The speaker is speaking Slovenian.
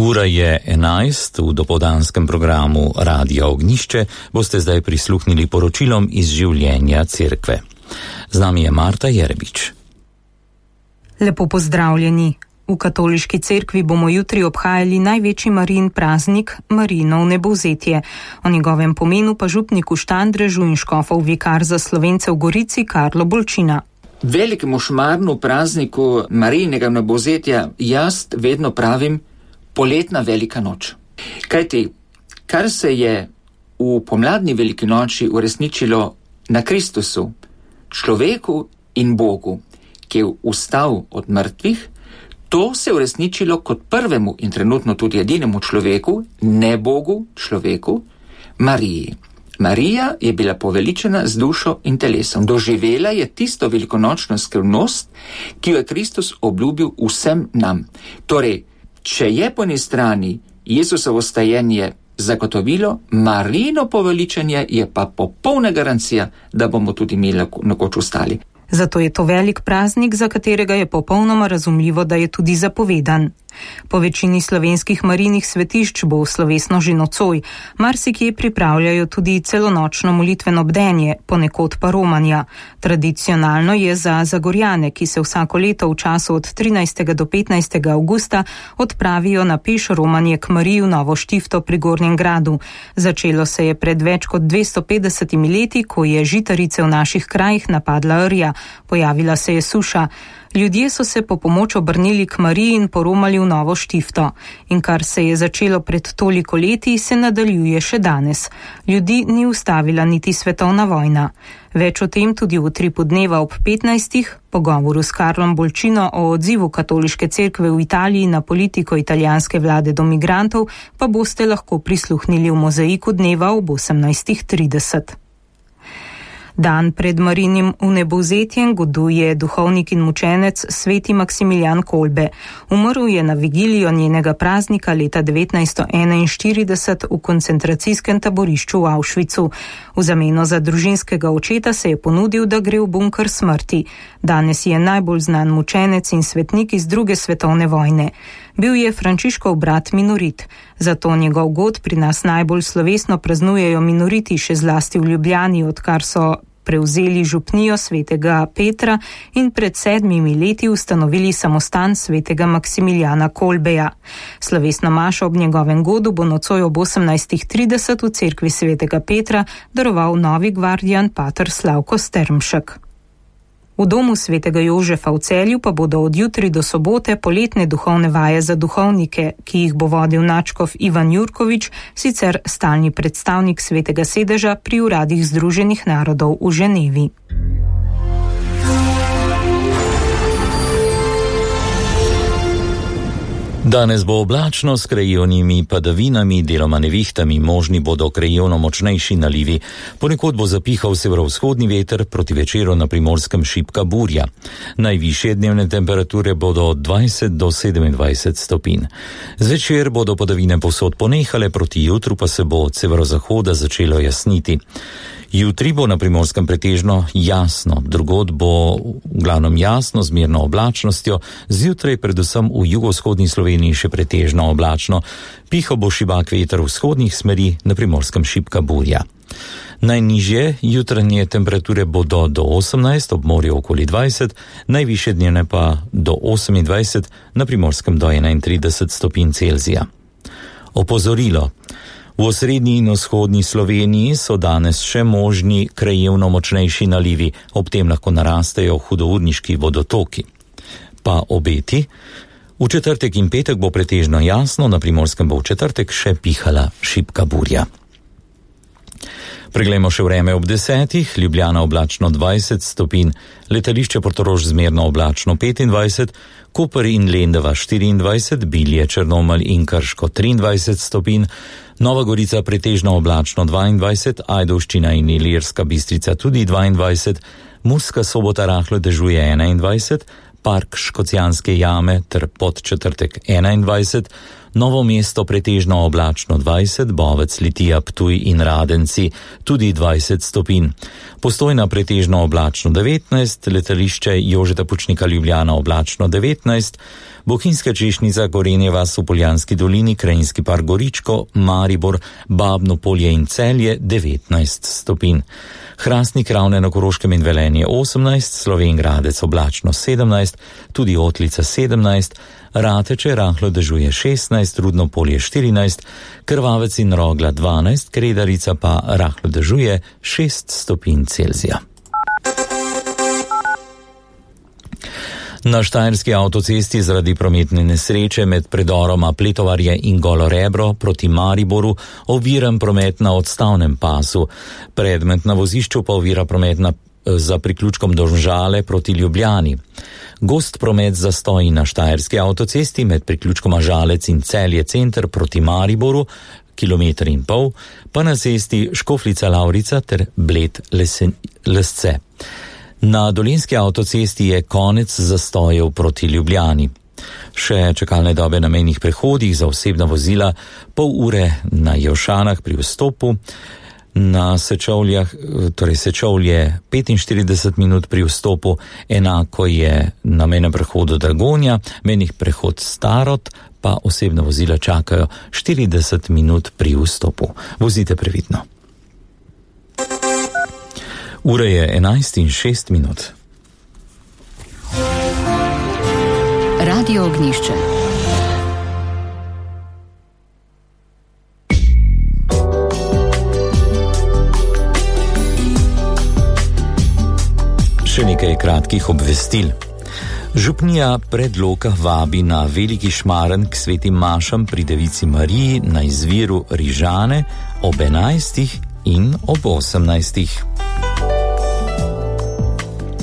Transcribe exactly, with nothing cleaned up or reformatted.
Ura je enajst, v dopoldanskem programu Radia Ognjišče boste zdaj prisluhnili poročilom iz življenja cerkve. Z nami je Marta Jerebič. Lepo pozdravljeni. V katoliški cerkvi bomo jutri obhajali največji Marijin praznik, Marijino vnebovzetje. O njegovem pomenu pa župnik v Štandrežu in škofov vikar za Slovence v Gorici Karlo Bolčina. Velikemu šmarnu prazniku Marijinega vnebovzetja jaz vedno pravim poletna velika noč. Kajti, kar se je v pomladni veliki noči uresničilo na Kristusu, človeku in Bogu, ki je vstal od mrtvih, to se je uresničilo kot prvemu in trenutno tudi edinemu človeku, ne Bogu, človeku, Mariji. Marija je bila poveličena z dušo in telesom. Doživela je tisto velikonočno skrivnost, ki jo je Kristus obljubil vsem nam. Torej, če je po eni strani Jezusovo stajenje zagotovilo, Marijino poveličenje je pa popolna garancija, da bomo tudi mi nekoč ostali. Zato je to velik praznik, za katerega je popolnoma razumljivo, da je tudi zapovedan. Po večini slovenskih Marijinih svetišč bo slovesno že nocoj, marsikje pripravljajo tudi celonočno molitveno bdenje, ponekod pa romanja. Tradicionalno je za Zagorjane, ki se vsako leto v času od trinajstega do petnajstega avgusta odpravijo na peš romanje k Mariji v Novo Štifto pri Gornjem Gradu. Začelo se je pred več kot dvesto petdesetimi leti, ko je žitarice v naših krajih napadla rja. Pojavila se je suša. Ljudje so se po pomoč obrnili k Mariji in poromali v Novo Štifto. In kar se je začelo pred toliko leti, se nadaljuje še danes. Ljudi ni ustavila niti svetovna vojna. Več o tem tudi v utripu dneva ob petnajstih, pogovoru s Karlom Bolčino o odzivu katoliške cerkve v Italiji na politiko italijanske vlade do migrantov, pa boste lahko prisluhnili v mozaiku dneva ob osemnajstih trideset. Dan pred Marijinim vnebovzetjem goduje duhovnik in mučenec sveti Maksimilijan Kolbe. Umrl je na vigilijo njenega praznika leta devetnajststo enainštirideset v koncentracijskem taborišču v Auschwitzu. V zameno za družinskega očeta se je ponudil, da gre v bunker smrti. Danes je najbolj znan mučenec in svetnik iz druge svetovne vojne. Bil je Frančiškov brat minorit, zato njegov god pri nas najbolj slovesno praznujejo minoriti, še zlasti v Ljubljani, odkar so prevzeli župnijo svetega Petra in pred sedmimi leti ustanovili samostan svetega Maksimiljana Kolbeja. Slovesno mašo ob njegovem godu bo nocoj ob osemnajstih trideset v cerkvi svetega Petra daroval novi gvardijan pater Slavko Strmšek. V domu svetega Jožefa v Celju pa bodo od jutri do sobote poletne duhovne vaje za duhovnike, ki jih bo vodil nadškof Ivan Jurkovič, sicer stalni predstavnik svetega sedeža pri uradih Združenih narodov v Ženevi. Danes bo oblačno s krajevnimi padavinami, deloma nevihtami, možni bodo krajevno močnejši nalivi. Ponekod bo zapihal severovzhodni veter, proti večeru na Primorskem šibka burja. Najvišje dnevne temperature bodo od dvajset do sedemindvajset stopinj. Zvečer bodo padavine povsod ponehale, proti jutru pa se bo od severozahoda začelo jasniti. Jutri bo na Primorskem pretežno jasno, drugod bo v glavnem jasno z mirno oblačnostjo, zjutraj predvsem v jugovzhodni Sloveniji še pretežno oblačno, pihal bo šibak veter vzhodnih smeri, na Primorskem šibka burja. Najnižje jutranje temperature bodo do osemnajst, ob morju okoli dvajset, najvišje dnevne pa do osemindvajset, na Primorskem do enaintrideset stopinj Celzija. Opozorilo. V osrednji in vzhodni Sloveniji so danes še možni krajevno močnejši nalivi, ob tem lahko narastejo hudourniški vodotoki. Pa obeti. V četrtek in petek bo pretežno jasno, na Primorskem bo v četrtek še pihala šibka burja. Preglejmo še vreme ob desetih, Ljubljana oblačno dvajset stopinj, letališče Portorož zmerno oblačno petindvajset, Koper in Lendava štiriindvajset, Bilje, Črnomelj in Krško triindvajset stopinj, Nova Gorica pretežno oblačno dvaindvajset, Ajdovščina in Ilirska Bistrica tudi dvaindvajset, Murska Sobota rahlo dežuje enaindvajset, Park Škocjanske jame ter Podčetrtek enaindvajset, Novo Mesto pretežno oblačno dvajset, Bovec, Litija, Ptuj in Radenci tudi dvajset stopinj. Postojna pretežno oblačno devetnajst, letališče Jožeta Pučnika Ljubljana oblačno devetnajst, Bohinjska Češnjica, Gorenje vas v Poljanski dolini, Krajinski park Goričko, Maribor, Babno Polje in Celje devetnajst stopinj. Hrastnik, Ravne na Koroškem in Velenje osemnajst, Slovenj Gradec oblačno sedemnajst, tudi Otlica sedemnajst, Rateče rahlo dežuje šestnajst, Rudno Polje štirinajst, Krvavec in Rogla dvanajst, Kredarica pa rahlo dežuje šest stopinj Celzija. Na Štajerski avtocesti zaradi prometne nesreče med predoroma Pletovarje in Golo Rebro proti Mariboru oviran promet na odstavnem pasu. Predmet na vozišču pa ovira promet na, za priključkom Domžale proti Ljubljani. Gost promet zastoji na Štajerski avtocesti med priključkoma Žalec in Celje center proti Mariboru, kilometer in pol, pa na cesti Škofljica Lavrica ter Bled Lesce. Na Dolenjski avtocesti je konec zastojev proti Ljubljani. Še čakalne dobe na mejnih prehodih za osebna vozila, pol ure na Jelšanah pri vstopu, na Sečovljah, torej Sečovlje petinštirideset minut pri vstopu, enako je na mejnem prehodu Dragonja, mejnih prehod Starod, pa osebna vozila čakajo štirideset minut pri vstopu. Vozite previdno. Ura je enajst in šest minut. Radio Ognjišče. Še nekaj kratkih obvestil. Župnija Predloka vabi na Veliki Šmaren k svetim mašam pri Devici Mariji na izviru Rižane ob enajstih in ob osemnajstih.